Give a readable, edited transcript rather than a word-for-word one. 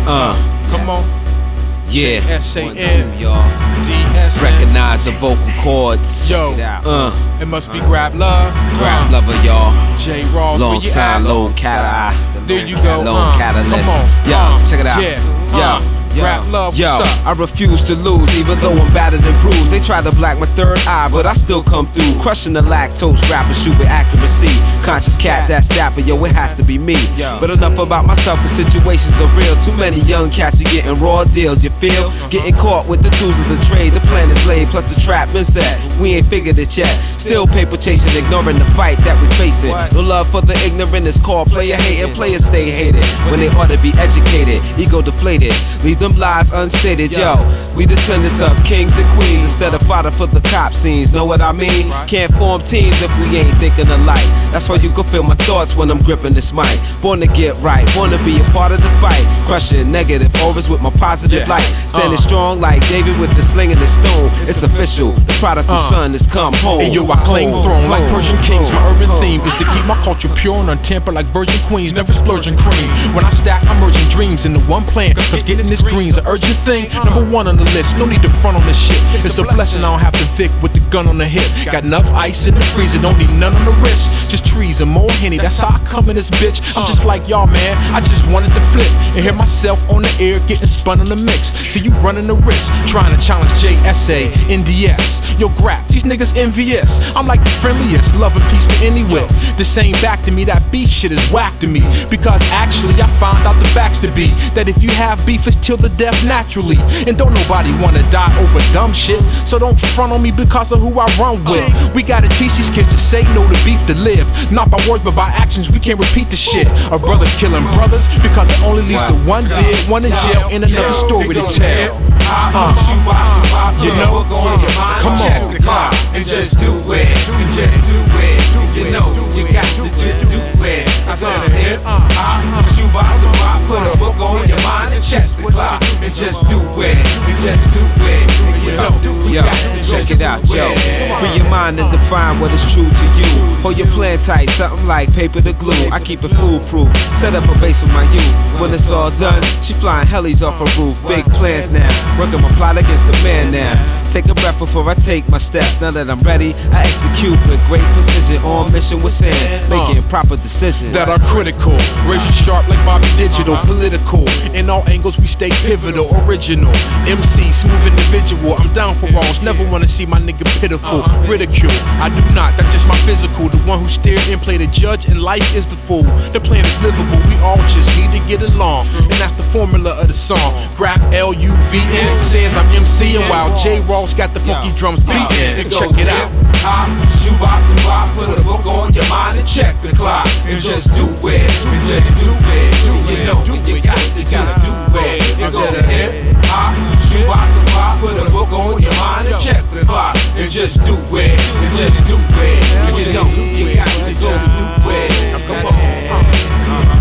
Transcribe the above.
Come on. Yeah, J-S-A-N, y'all. D-S-N. Recognize the vocal chords. Yo, it must be Grab Love. Grab Lover, y'all. J. Ross, Long where you sign, at? low cat. There you go. Long catalyst. Come on. Yo, check it out. Yeah. Grab Love, Yo, what's up? I refuse to lose, even though I'm battered and bruised. They try to black my third eye, but I still come through. Crushing the lactose rapper, shoot with accuracy. Conscious cat, that's dapper, yo, it has to be me. But enough about myself, the situations are real. Too many young cats be getting raw deals, you feel? Getting caught with the tools of the trade, the plan is laid, plus the trap been set. We ain't figured it yet. Still paper chasing, ignoring the fight that we facing. No love for the ignorant is called player hating. Players stay hated when they ought to be educated. Ego deflated, leave them lies unstated. Yo, we descendants of kings and queens instead of fodder for the cop scenes. Know what I mean? Can't form teams if we ain't thinking alike. That's why you can feel my thoughts when I'm gripping this mic. Born to get right, wanna be a part of the fight. Crushing negative auras with my positive light. Standing strong like David with the sling and the stone. It's official, the prodigal son has come home. And yo, I claim throne like Persian kings. My urban theme is to keep my culture pure and untampered like virgin queens. Never splurging cream. When I stack, I'm merging dreams into one plan. Cause getting this green's an urgent thing. Number one on the list, no need to front on this shit. It's a blessing I don't have to Vic with the gun on the hip. Got enough ice in the freezer, don't need none on the wrist. Just trees and more Henny, that's how I come in this bitch. I'm just like y'all, man, I just wanted to flip and hear myself on the air getting spun on the mix. See you running the risk, trying to challenge JSA, NDS. Yo, Grap, these niggas envious. I'm like the friendliest, love and peace to any whip. This ain't back to me, that beef shit is whack to me. Because actually I found out the facts to be that if you have beef, it's till the death naturally. And don't nobody wanna die over dumb shit. So don't front on me because of who I run with. We gotta teach these kids to say no to beef to live. Not by words but by actions, we can't repeat the shit. Our brothers killing brothers because it only leads to one dead, one in jail, and another story to tell. You know, come on, and just do it, and just do it. You know, you got to just do it. I said it, shoot by the rock, put a book on your mind and chest the clock, and just do it, and just do it. You know, yo, check it out, yo. Free your mind and define what is true to you. Hold your plan tight, something like paper to glue. I keep it foolproof, set up a base with my youth. When it's all done, she flying helis off her roof. Big plans now, working my plot against the man now. Take a breath before I take my steps. Now that I'm ready, I execute with great precision. On mission with sand, making proper decisions that are critical, razor sharp like Bobby Digital. Political, in all angles we stay pivotal. Original, MC, smooth individual. I'm down for wrongs, never wanna see my nigga pitiful. Ridicule, I do not, that's just my physical. The one who stared and played a judge in life is the fool. The plan is livable, we all just need to get along. And that's the formula of the song. Grap LUVN says I'm MCing while J. Ross got the funky drums beating. And check it out. Shoot out the rock, put a book on your mind and check the clock, and just do it, and just do it. You know, you got to just do it. And go ahead, shoot out the rock, put a book on your mind and check the clock, and just do it, and just do it. You know, you got to just do it. Come on.